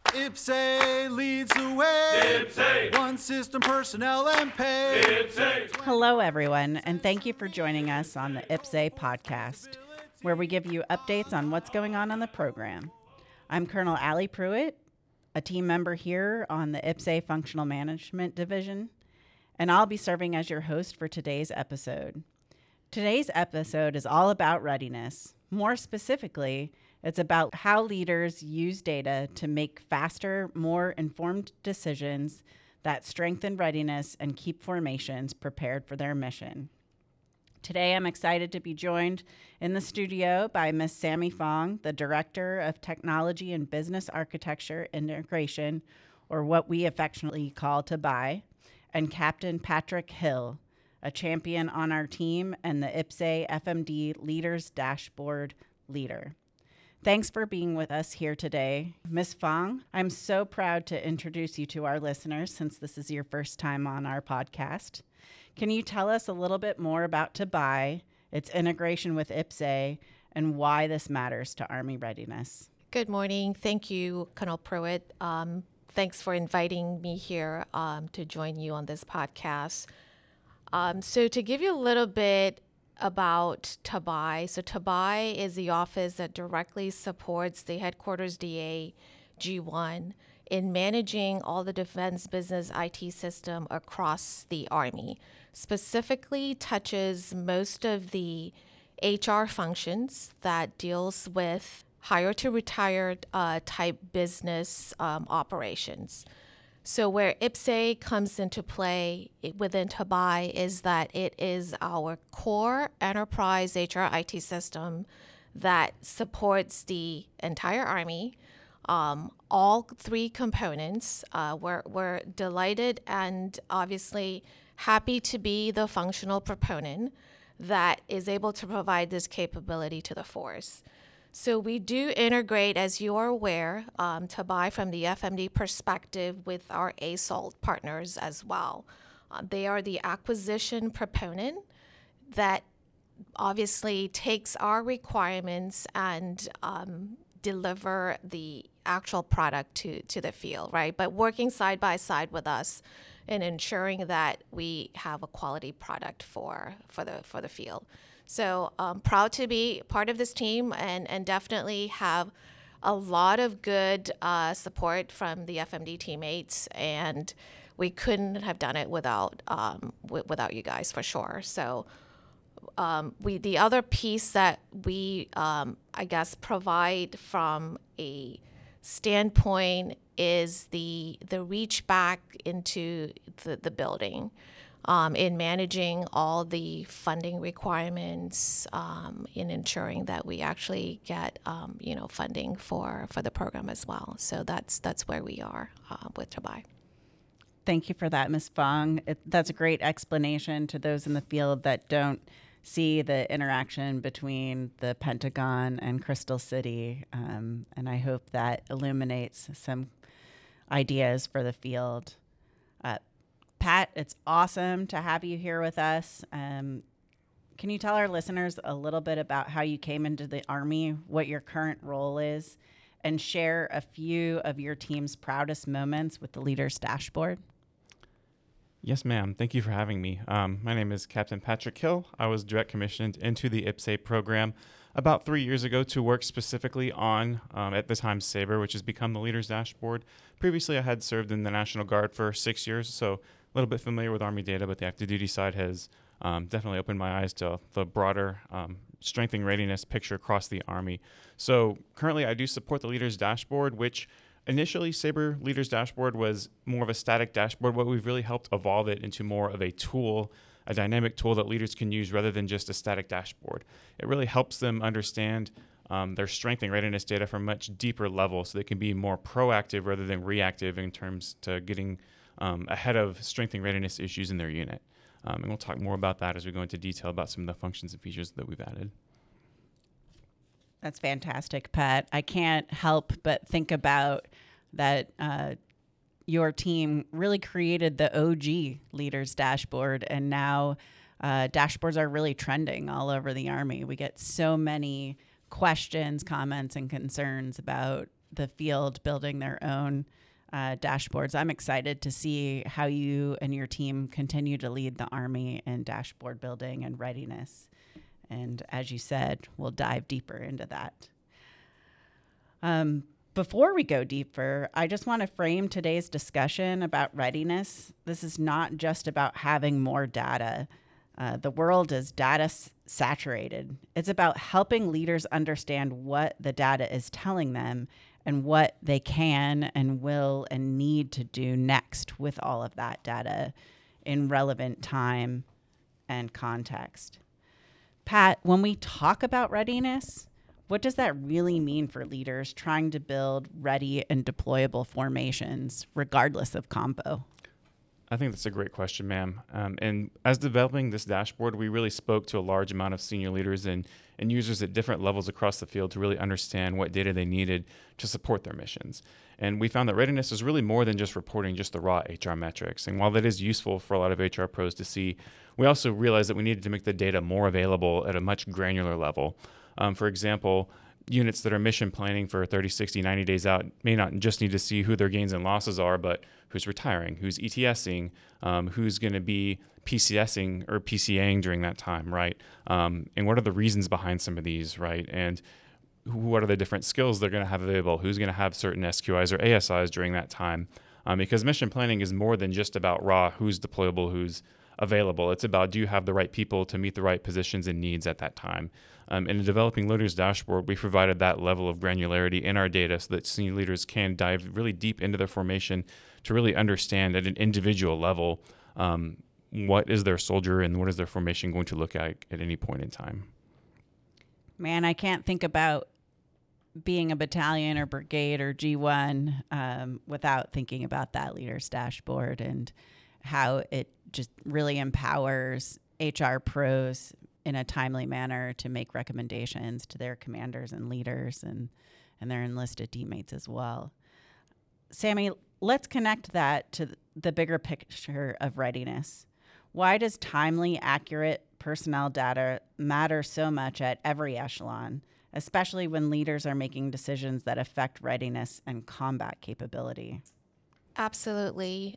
IPSE leads the way. IPSE. One system, personnel, and pay. IPSE. Hello, everyone, and thank you for joining us on the IPSE podcast, where we give you updates on what's going on the program. I'm Colonel Allie Pruitt, a team member here on the IPSE Functional Management Division, and I'll be serving as your host for today's episode. Today's episode is all about readiness. More specifically, it's about how leaders use data to make faster, more informed decisions that strengthen readiness and keep formations prepared for their mission. Today, I'm excited to be joined in the studio by Ms. Sammy Fong, the Director of Technology and Business Architecture Integration, or what we affectionately call TABI, and Captain Patrick Hill, a champion on our team and the IPSE FMD Leaders Dashboard leader. Thanks for being with us here today. Ms. Fong, I'm so proud to introduce you to our listeners since this is your first time on our podcast. Can you tell us a little bit more about TABI, its integration with IPSE, and why this matters to Army readiness? Good morning. Thank you, Colonel Pruitt. Thanks for inviting me here to join you on this podcast. So to give you a little bit about TABI. So TABI is the office that directly supports the headquarters DA G1 in managing all the defense business IT system across the Army. Specifically touches most of the HR functions that deals with hire to retire type business operations. So where IPSE comes into play within TABI is that it is our core enterprise HR IT system that supports the entire Army, all three components. We're delighted and obviously happy to be the functional proponent that is able to provide this capability to the force. So we do integrate, as you are aware, TABI from the FMD perspective with our ASALT partners as well. They are the acquisition proponent that obviously takes our requirements and deliver the actual product to the field, right? But working side by side with us in ensuring that we have a quality product for the field. So I'm proud to be part of this team and definitely have a lot of good support from the FMD teammates, and we couldn't have done it without you guys for sure. So the other piece that we I guess provide from a standpoint is the reach back into the building. In managing all the funding requirements, in ensuring that we actually get funding for the program as well. So that's where we are with TABI. Thank you for that, Ms. Fong. That's a great explanation to those in the field that don't see the interaction between the Pentagon and Crystal City, and I hope that illuminates some ideas for the field. Pat, it's awesome to have you here with us. Can you tell our listeners a little bit about how you came into the Army, what your current role is, and share a few of your team's proudest moments with the Leaders Dashboard? Yes, ma'am. Thank you for having me. My name is Captain Patrick Hill. I was direct commissioned into the IPSE program about 3 years ago to work specifically on, at the time, SABRE, which has become the Leaders Dashboard. Previously, I had served in the National Guard for 6 years, so a little bit familiar with Army data, but the active duty side has definitely opened my eyes to the broader strengthening readiness picture across the Army. So currently I do support the Leaders Dashboard, which initially SABRE Leaders Dashboard was more of a static dashboard, but we've really helped evolve it into more of a tool, a dynamic tool that leaders can use rather than just a static dashboard. It really helps them understand their strengthening readiness data from a much deeper level so they can be more proactive rather than reactive in terms to getting ahead of strengthening readiness issues in their unit. And we'll talk more about that as we go into detail about some of the functions and features that we've added. That's fantastic, Pat. I can't help but think about that your team really created the OG Leaders Dashboard, and now dashboards are really trending all over the Army. We get so many questions, comments, and concerns about the field building their own dashboards. I'm excited to see how you and your team continue to lead the Army in dashboard building and readiness. And as you said, we'll dive deeper into that. Before we go deeper, I just want to frame today's discussion about readiness. This is not just about having more data. The world is data saturated. It's about helping leaders understand what the data is telling them and what they can and will and need to do next with all of that data in relevant time and context. Pat, when we talk about readiness, what does that really mean for leaders trying to build ready and deployable formations, regardless of compo? I think that's a great question, ma'am. And as developing this dashboard, we really spoke to a large amount of senior leaders and users at different levels across the field to really understand what data they needed to support their missions. And we found that readiness is really more than just reporting just the raw HR metrics. And while that is useful for a lot of HR pros to see, we also realized that we needed to make the data more available at a much granular level. For example, units that are mission planning for 30, 60, 90 days out may not just need to see who their gains and losses are, but who's retiring, who's ETSing, who's going to be PCSing or PCAing during that time, right? And what are the reasons behind some of these, right? And what are the different skills they're going to have available? Who's going to have certain SQIs or ASIs during that time? Because mission planning is more than just about raw who's deployable, who's available. It's about, do you have the right people to meet the right positions and needs at that time? In a developing leaders dashboard, we provided that level of granularity in our data so that senior leaders can dive really deep into their formation to really understand at an individual level what is their soldier and what is their formation going to look like at any point in time. Man, I can't think about being a battalion or brigade or G1 without thinking about that leaders dashboard and how it just really empowers HR pros in a timely manner to make recommendations to their commanders and leaders and their enlisted teammates as well. Sammy, let's connect that to the bigger picture of readiness. Why does timely, accurate personnel data matter so much at every echelon, especially when leaders are making decisions that affect readiness and combat capability? Absolutely.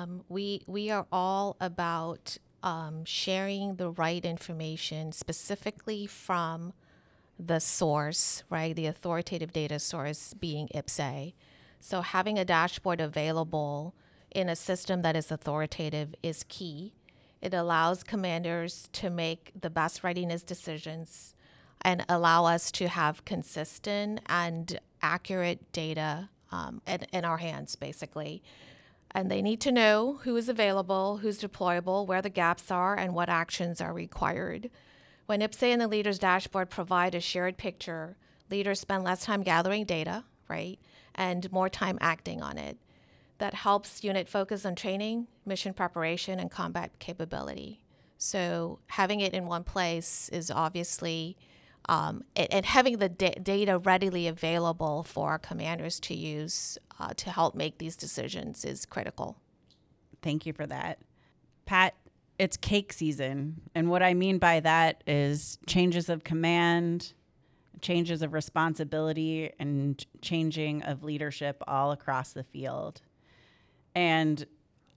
We are all about sharing the right information specifically from the source, right? The authoritative data source being IPPS-A. So having a dashboard available in a system that is authoritative is key. It allows commanders to make the best readiness decisions and allow us to have consistent and accurate data in our hands, basically. And they need to know who is available, who's deployable, where the gaps are, and what actions are required. When IPPS-A and the leaders dashboard provide a shared picture, leaders spend less time gathering data, right, and more time acting on it. That helps unit focus on training, mission preparation, and combat capability. So having it in one place is obviously, and having the data readily available for our commanders to use to help make these decisions is critical. Thank you for that. Pat, it's cake season. And what I mean by that is changes of command, changes of responsibility, and changing of leadership all across the field. And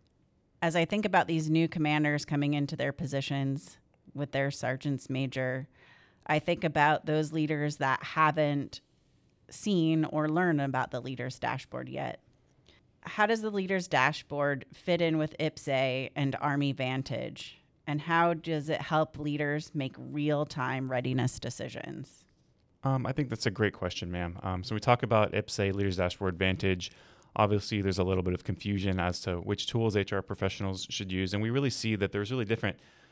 as I think about these new commanders coming into their positions with their sergeants major, I think about those leaders that haven't seen or learned about the leaders dashboard yet. How does the leaders dashboard fit in with IPPS-A and Army Vantage? And how does it help leaders make real-time readiness decisions? I think that's a great question, ma'am. So we talk about IPPS-A, Leaders Dashboard, Vantage. Obviously, there's a little bit of confusion as to which tools HR professionals should use, and we really see that there's really different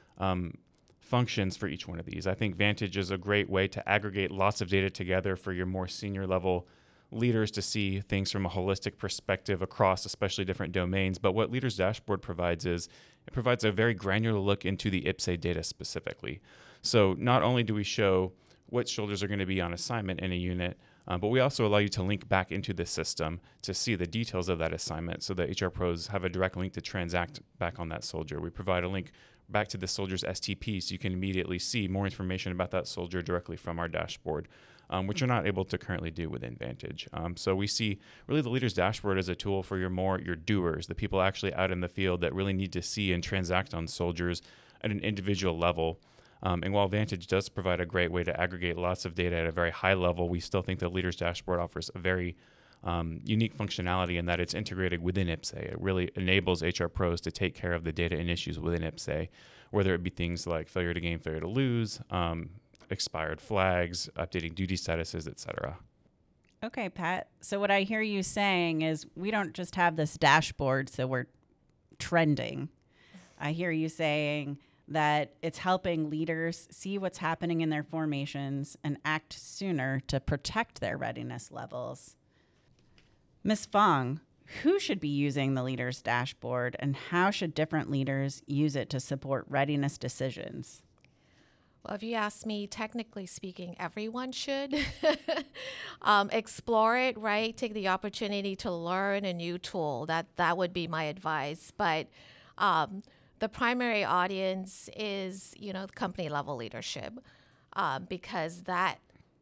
functions for each one of these. I think Vantage is a great way to aggregate lots of data together for your more senior level leaders to see things from a holistic perspective across especially different domains. But what Leaders Dashboard provides is it provides a very granular look into the IPPS-A data specifically. So not only do we show what soldiers are going to be on assignment in a unit, but we also allow you to link back into the system to see the details of that assignment so that HR pros have a direct link to transact back on that soldier. We provide a link back to the soldier's STP so you can immediately see more information about that soldier directly from our dashboard. which you're not able to currently do within Vantage. So we see really the Leaders Dashboard as a tool for your doers, the people actually out in the field that really need to see and transact on soldiers at an individual level. And while Vantage does provide a great way to aggregate lots of data at a very high level, we still think the Leaders Dashboard offers a very unique functionality in that it's integrated within IPSA. It really enables HR pros to take care of the data and issues within IPSA, whether it be things like failure to gain, failure to lose, expired flags, updating duty statuses, etc. Okay, Pat. So what I hear you saying is we don't just have this dashboard so we're trending. I hear you saying that it's helping leaders see what's happening in their formations and act sooner to protect their readiness levels. Ms. Fong, who should be using the Leaders Dashboard and how should different leaders use it to support readiness decisions? Well, if you ask me, technically speaking, everyone should explore it, right? Take the opportunity to learn a new tool. That would be my advice. But the primary audience is, company level leadership, because that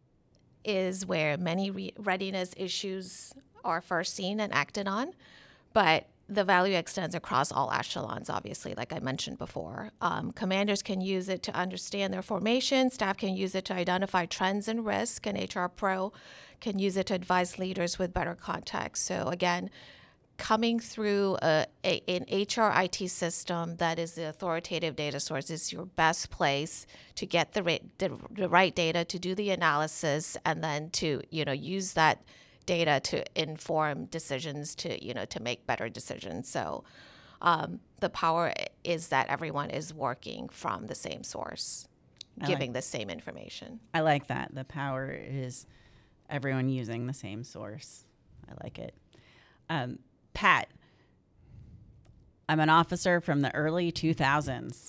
is where many readiness issues are first seen and acted on. But the value extends across all echelons, obviously, like I mentioned before. Commanders can use it to understand their formation. Staff can use it to identify trends and risk. And HR Pro can use it to advise leaders with better context. So again, coming through an HR IT system that is the authoritative data source is your best place to get the right data, to do the analysis, and then to use that data to inform decisions, to make better decisions. So the power is that everyone is working from the same source, giving the same information. I like that. The power is everyone using the same source. I like it. Pat, I'm an officer from the early 2000s.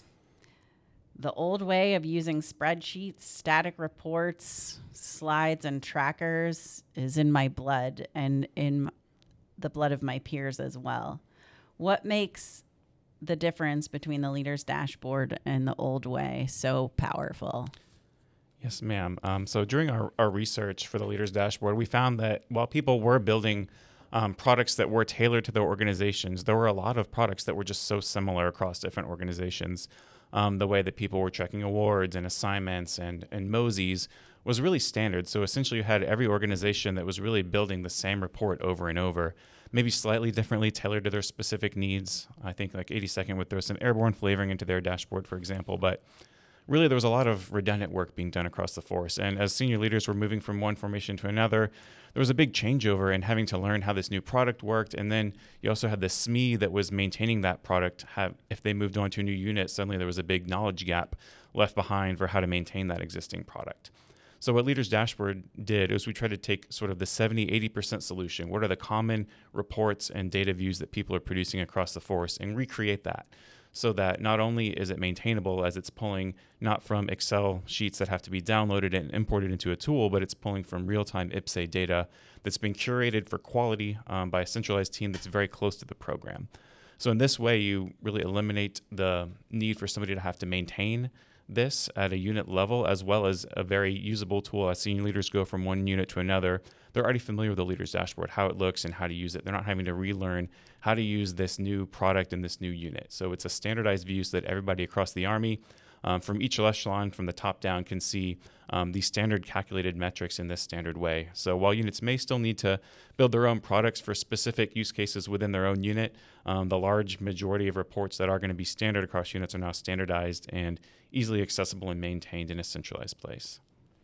The old way of using spreadsheets, static reports, slides, and trackers is in my blood and in the blood of my peers as well. What makes the difference between the Leaders Dashboard and the old way so powerful? Yes, ma'am. So during our research for the Leaders Dashboard, we found that while people were building products that were tailored to their organizations, there were a lot of products that were just so similar across different organizations. The way that people were checking awards and assignments and Mosey's was really standard. So essentially you had every organization that was really building the same report over and over, maybe slightly differently tailored to their specific needs. I think like 82nd would throw some airborne flavoring into their dashboard, for example, but really there was a lot of redundant work being done across the force. And as senior leaders were moving from one formation to another, there was a big changeover in having to learn how this new product worked. And then you also had the SME that was maintaining that product. If they moved on to a new unit, suddenly there was a big knowledge gap left behind for how to maintain that existing product. So what Leaders Dashboard did is we tried to take sort of the 70-80% solution. What are the common reports and data views that people are producing across the force and recreate that, so that not only is it maintainable as it's pulling not from Excel sheets that have to be downloaded and imported into a tool, but it's pulling from real-time IPSA data that's been curated for quality by a centralized team that's very close to the program. So in this way, you really eliminate the need for somebody to have to maintain this at a unit level, as well as a very usable tool. As senior leaders go from one unit to another, they're already familiar with the Leaders Dashboard, how it looks and how to use it. They're not having to relearn how to use this new product in this new unit. So it's a standardized view so that everybody across the Army, from each echelon, from the top down, can see these standard calculated metrics in this standard way. So while units may still need to build their own products for specific use cases within their own unit, the large majority of reports that are going to be standard across units are now standardized and easily accessible and maintained in a centralized place.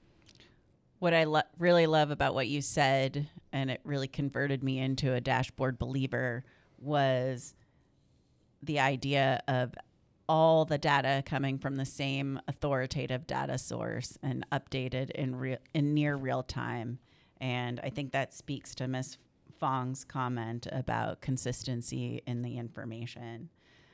What I really love about what you said, and it really converted me into a dashboard believer, was the idea of all the data coming from the same authoritative data source and updated in near real time. And I think that speaks to Ms. Fong's comment about consistency in the information.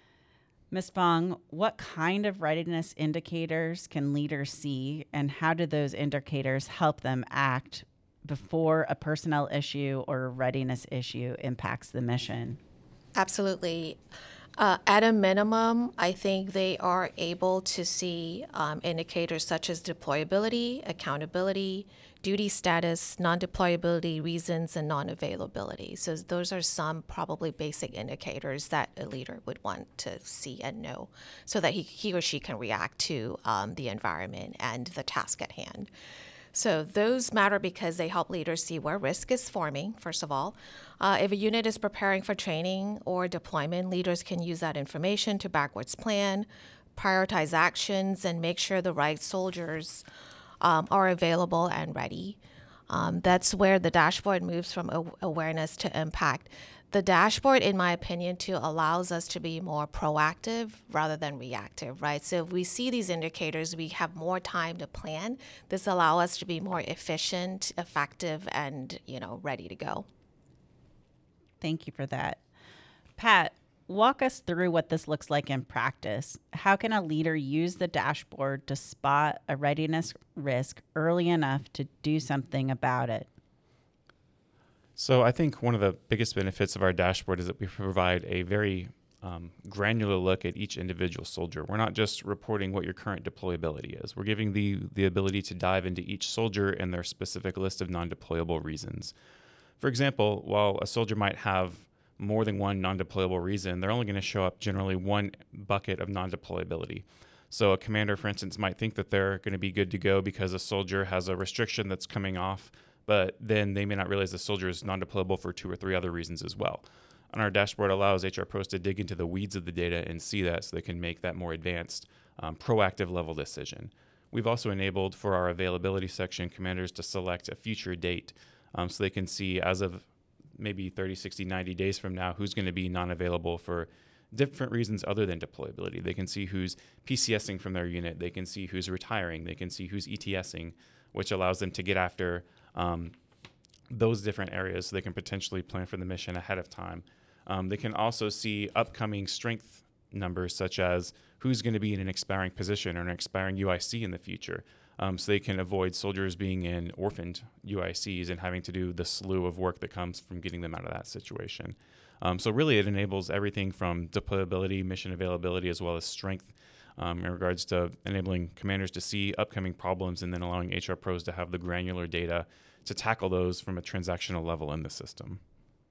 Ms. Fong, what kind of readiness indicators can leaders see, and how do those indicators help them act before a personnel issue or a readiness issue impacts the mission? Absolutely. At a minimum, I think they are able to see indicators such as deployability, accountability, duty status, non-deployability reasons, and non-availability. So those are some probably basic indicators that a leader would want to see and know so that he or she can react to the environment and the task at hand. So those matter because they help leaders see where risk is forming, first of all. If a unit is preparing for training or deployment, leaders can use that information to backwards plan, prioritize actions, and make sure the right soldiers are available and ready. That's where the dashboard moves from awareness to impact. The dashboard, in my opinion, too, allows us to be more proactive rather than reactive, right? So if we see these indicators, we have more time to plan. This allows us to be more efficient, effective, and, ready to go. Thank you for that. Pat, walk us through what this looks like in practice. How can a leader use the dashboard to spot a readiness risk early enough to do something about it? So I think one of the biggest benefits of our dashboard is that we provide a very granular look at each individual soldier. We're not just reporting what your current deployability is. We're giving the ability to dive into each soldier and their specific list of non-deployable reasons. For example, while a soldier might have more than one non-deployable reason, they're only going to show up generally one bucket of non-deployability. So a commander, for instance, might think that they're going to be good to go because a soldier has a restriction that's coming off, but then they may not realize the soldier is non-deployable for 2 or 3 other reasons as well. And our dashboard allows HR pros to dig into the weeds of the data and see that so they can make that more advanced, proactive level decision. We've also enabled for our availability section commanders to select a future date so they can see as of maybe 30, 60, 90 days from now who's going to be non-available for different reasons other than deployability. They can see who's PCSing from their unit. They can see who's retiring. They can see who's ETSing, which allows them to get after those different areas so they can potentially plan for the mission ahead of time. They can also see upcoming strength numbers, such as who's going to be in an expiring position or an expiring UIC in the future. So they can avoid soldiers being in orphaned UICs and having to do the slew of work that comes from getting them out of that situation. So really it enables everything from deployability, mission availability, as well as strength in regards to enabling commanders to see upcoming problems and then allowing HR pros to have the granular data to tackle those from a transactional level in the system.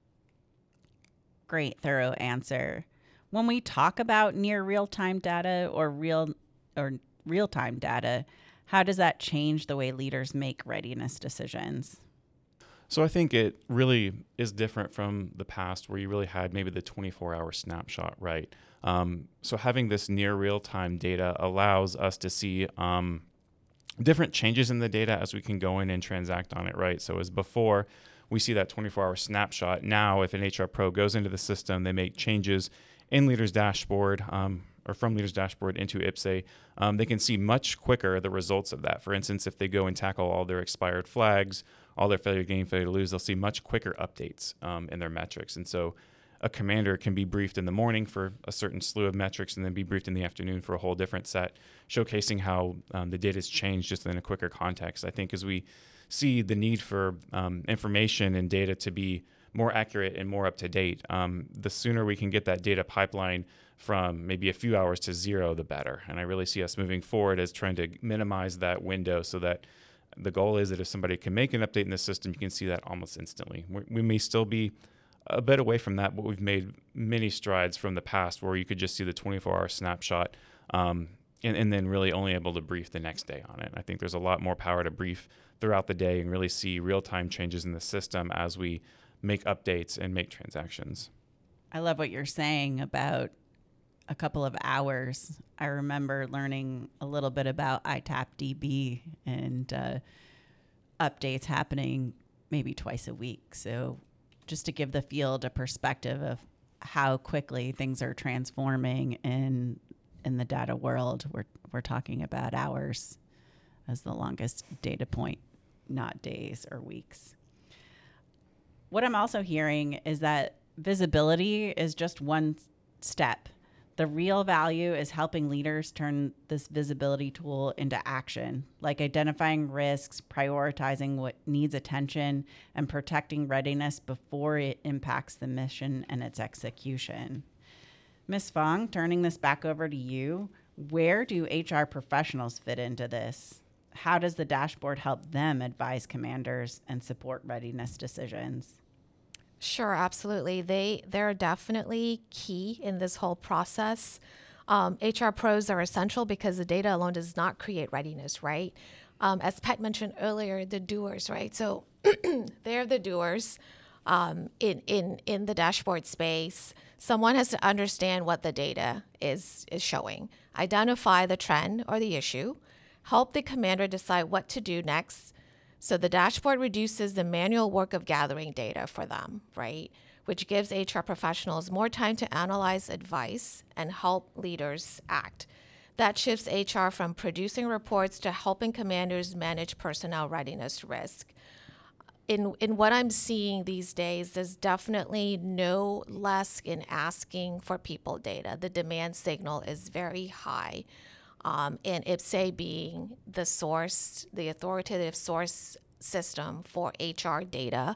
Great, thorough answer. When we talk about near real-time data or real-time data, how does that change the way leaders make readiness decisions? So I think it really is different from the past where you really had maybe the 24-hour snapshot, right? So having this near real-time data allows us to see different changes in the data as we can go in and transact on it, right? So as before, we see that 24-hour snapshot. Now, if an HR pro goes into the system, they make changes in Leader's Dashboard or from Leader's Dashboard into IPSAE, they can see much quicker the results of that. For instance, if they go and tackle all their expired flags, all their failure to gain, failure to lose, they'll see much quicker updates in their metrics. And so a commander can be briefed in the morning for a certain slew of metrics and then be briefed in the afternoon for a whole different set, showcasing how the data has changed just in a quicker context. I think as we see the need for information and data to be more accurate and more up to date, the sooner we can get that data pipeline from maybe a few hours to 0, the better. And I really see us moving forward as trying to minimize that window so that the goal is that if somebody can make an update in the system, you can see that almost instantly. We may still be a bit away from that, but we've made many strides from the past where you could just see the 24-hour snapshot and then really only able to brief the next day on it. I think there's a lot more power to brief throughout the day and really see real-time changes in the system as we make updates and make transactions. I love what you're saying about a couple of hours. I remember learning a little bit about ITAP-DB and updates happening maybe twice a week. So just to give the field a perspective of how quickly things are transforming in the data world, we're talking about hours as the longest data point, not days or weeks. What I'm also hearing is that visibility is just one step. The real value is helping leaders turn this visibility tool into action, like identifying risks, prioritizing what needs attention, and protecting readiness before it impacts the mission and its execution. Ms. Fong, turning this back over to you, where do HR professionals fit into this? How does the dashboard help them advise commanders and support readiness decisions? Sure, absolutely. They're definitely key in this whole process. HR pros are essential because the data alone does not create readiness, right? As Pat mentioned earlier, the doers, right? So they're the doers in the dashboard space. Someone has to understand what the data is showing, identify the trend or the issue, help the commander decide what to do next. So the dashboard reduces the manual work of gathering data for them, right? Which gives HR professionals more time to analyze advice and help leaders act. That shifts HR from producing reports to helping commanders manage personnel readiness risk. In what I'm seeing these days, there's definitely no less in asking for people data. The demand signal is very high. And IPSAE being the source, the authoritative source system for HR data,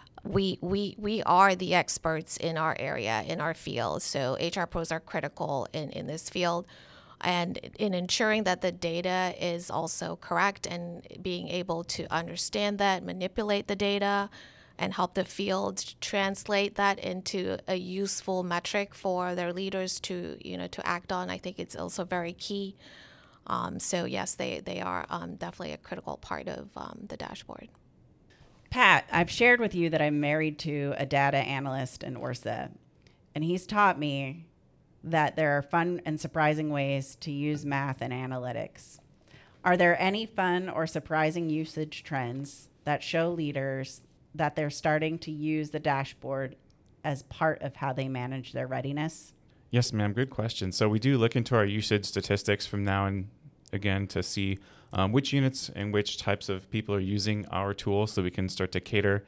we are the experts in our area, in our field. So HR pros are critical in this field. And in ensuring that the data is also correct and being able to understand that, manipulate the data, and help the field translate that into a useful metric for their leaders to act on, I think it's also very key. So yes, they are definitely a critical part of the dashboard. Pat, I've shared with you that I'm married to a data analyst in ORSA, and he's taught me that there are fun and surprising ways to use math and analytics. Are there any fun or surprising usage trends that show leaders that they're starting to use the dashboard as part of how they manage their readiness? Yes, ma'am. Good question. So we do look into our usage statistics from now and again to see which units and which types of people are using our tool, so we can start to cater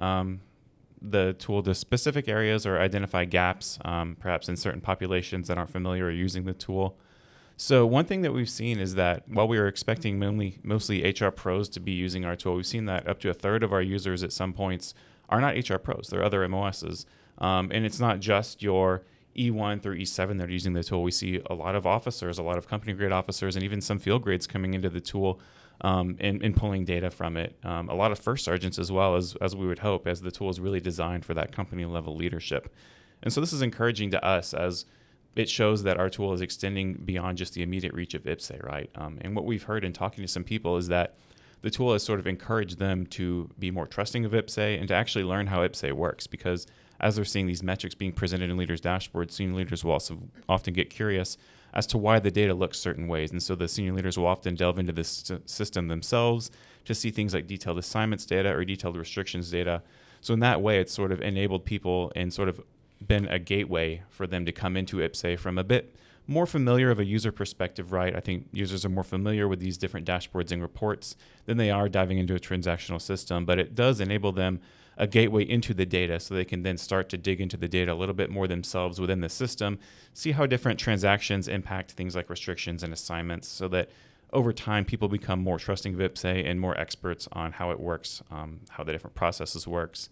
the tool to specific areas or identify gaps, perhaps in certain populations that aren't familiar or using the tool. So one thing that we've seen is that while we were expecting mostly HR pros to be using our tool, we've seen that up to a third of our users at some points are not HR pros. They're other MOSs. And it's not just your E1 through E7 that are using the tool. We see a lot of officers, a lot of company grade officers, and even some field grades coming into the tool and pulling data from it. A lot of first sergeants as well, as we would hope, as the tool is really designed for that company level leadership. And so this is encouraging to us as it shows that our tool is extending beyond just the immediate reach of IPSAE, right? And what we've heard in talking to some people is that the tool has sort of encouraged them to be more trusting of IPSAE and to actually learn how IPSAE works, because as they're seeing these metrics being presented in leaders' dashboards, senior leaders will also often get curious as to why the data looks certain ways. And so the senior leaders will often delve into this system themselves to see things like detailed assignments data or detailed restrictions data. So in that way, it's sort of enabled people and sort of been a gateway for them to come into IPSAE from a bit more familiar of a user perspective, right? I think users are more familiar with these different dashboards and reports than they are diving into a transactional system, but it does enable them a gateway into the data so they can then start to dig into the data a little bit more themselves within the system, see how different transactions impact things like restrictions and assignments, so that over time people become more trusting of IPSAE and more experts on how it works, how the different processes works,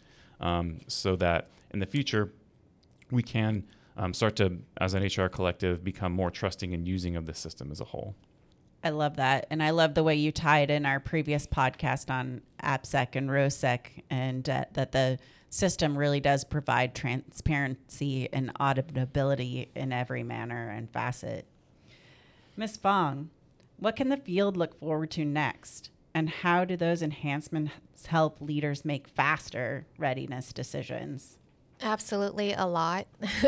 so that in the future we can start to, as an HR collective, become more trusting and using of the system as a whole. I love that. And I love the way you tied in our previous podcast on AppSec and ROSEC, and that the system really does provide transparency and auditability in every manner and facet. Ms. Fong, what can the field look forward to next? And how do those enhancements help leaders make faster readiness decisions? Absolutely, a lot.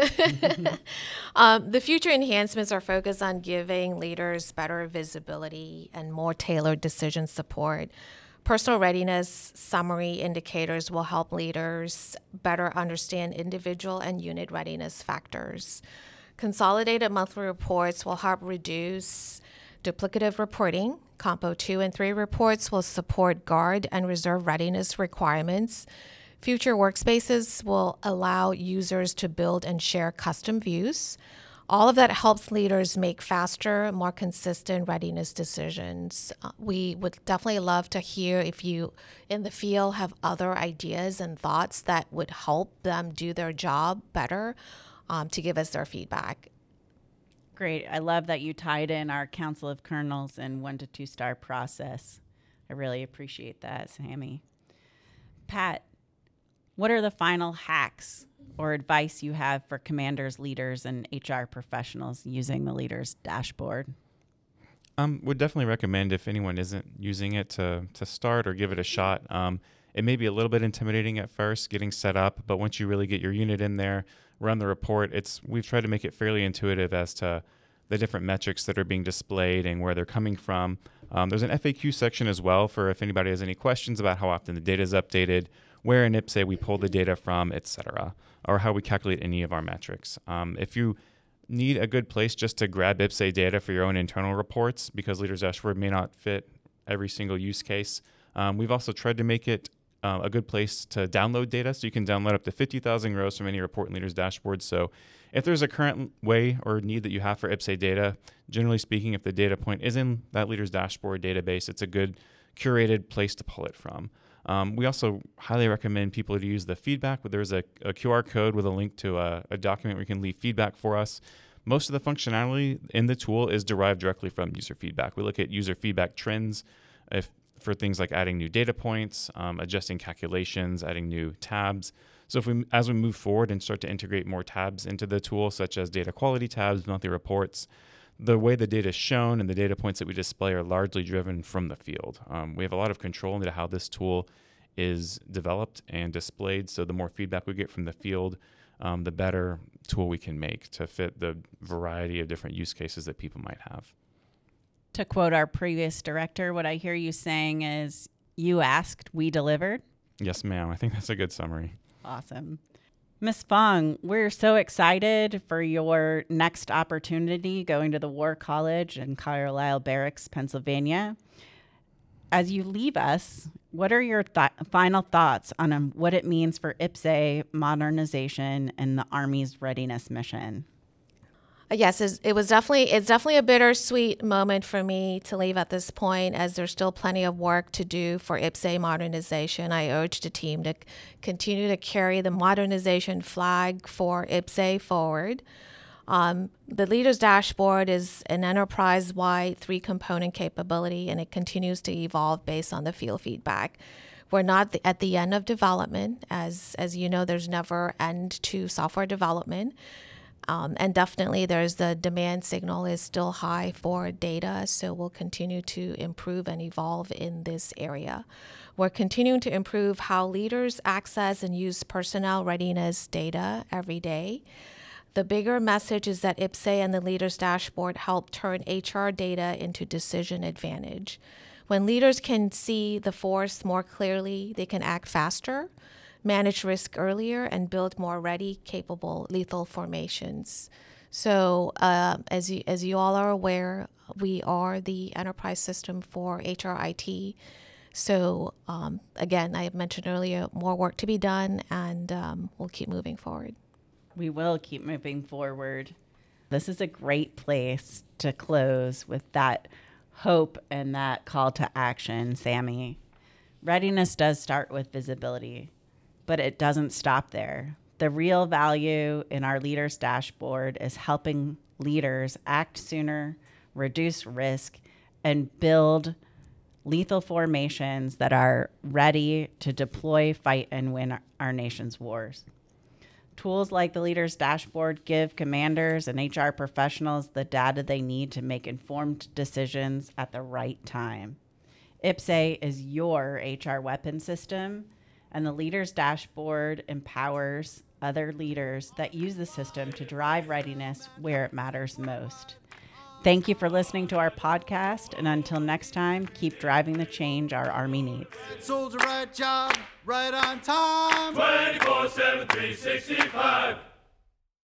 The future enhancements are focused on giving leaders better visibility and more tailored decision support. Personal readiness summary indicators will help leaders better understand individual and unit readiness factors. Consolidated monthly reports will help reduce duplicative reporting. Compo 2 and 3 reports will support guard and reserve readiness requirements. Future workspaces will allow users to build and share custom views. All of that helps leaders make faster, more consistent readiness decisions. We would definitely love to hear if you in the field have other ideas and thoughts that would help them do their job better, to give us their feedback. great. I love that you tied in our Council of Colonels and 1 to 2 star process. I really appreciate that, Sammy. Pat, what are the final hacks or advice you have for commanders, leaders, and HR professionals using the Leaders Dashboard? Would definitely recommend, if anyone isn't using it, to start or give it a shot. It may be a little bit intimidating at first getting set up, but once you really get your unit in there, run the report, we've tried to make it fairly intuitive as to the different metrics that are being displayed and where they're coming from. There's an FAQ section as well for if anybody has any questions about how often the data is updated, where in IPSA we pull the data from, etc., or how we calculate any of our metrics. If you need a good place just to grab IPSA data for your own internal reports, because Leaders Dashboard may not fit every single use case, we've also tried to make it a good place to download data. So you can download up to 50,000 rows from any report in Leaders Dashboard. So if there's a current way or need that you have for IPSA data, generally speaking, if the data point is in that Leaders Dashboard database, it's a good curated place to pull it from. We also highly recommend people to use the feedback. There's a QR code with a link to a document where you can leave feedback for us. Most of the functionality in the tool is derived directly from user feedback. We look at user feedback trends for things like adding new data points, adjusting calculations, adding new tabs. So as we move forward and start to integrate more tabs into the tool, such as data quality tabs, monthly reports, the way the data is shown and the data points that we display are largely driven from the field. We have a lot of control into how this tool is developed and displayed. So the more feedback we get from the field, the better tool we can make to fit the variety of different use cases that people might have. To quote our previous director, what I hear you saying is, you asked, we delivered. Yes, ma'am. I think that's a good summary. Awesome. Ms. Fong, we're so excited for your next opportunity going to the War College in Carlisle Barracks, Pennsylvania. As you leave us, what are your final thoughts on what it means for IPSA modernization and the Army's readiness mission? Yes, it's definitely a bittersweet moment for me to leave at this point, as there's still plenty of work to do for IPSA modernization. I urge the team to continue to carry the modernization flag for IPSA forward. The Leaders Dashboard is an enterprise-wide 3-component capability, and it continues to evolve based on the field feedback. We're not at the end of development. As you know, there's never end to software development. And definitely there's the demand signal is still high for data, so we'll continue to improve and evolve in this area. We're continuing to improve how leaders access and use personnel readiness data every day. The bigger message is that IPSA and the Leaders Dashboard help turn HR data into decision advantage. When leaders can see the force more clearly, they can act faster, manage risk earlier, and build more ready, capable, lethal formations. So as you all are aware, we are the enterprise system for HR IT. So again, I mentioned earlier, more work to be done, and we'll keep moving forward. We will keep moving forward. This is a great place to close with that hope and that call to action, Sammy. Readiness does start with visibility, but it doesn't stop there. The real value in our Leaders Dashboard is helping leaders act sooner, reduce risk, and build lethal formations that are ready to deploy, fight, and win our nation's wars. Tools like the Leaders Dashboard give commanders and HR professionals the data they need to make informed decisions at the right time. IPSA is your HR weapon system, and the Leaders Dashboard empowers other leaders that use the system to drive readiness where it matters most. Thank you for listening to our podcast, and until next time, keep driving the change our Army needs. Soldier, right job, right on time. 24/7, 365.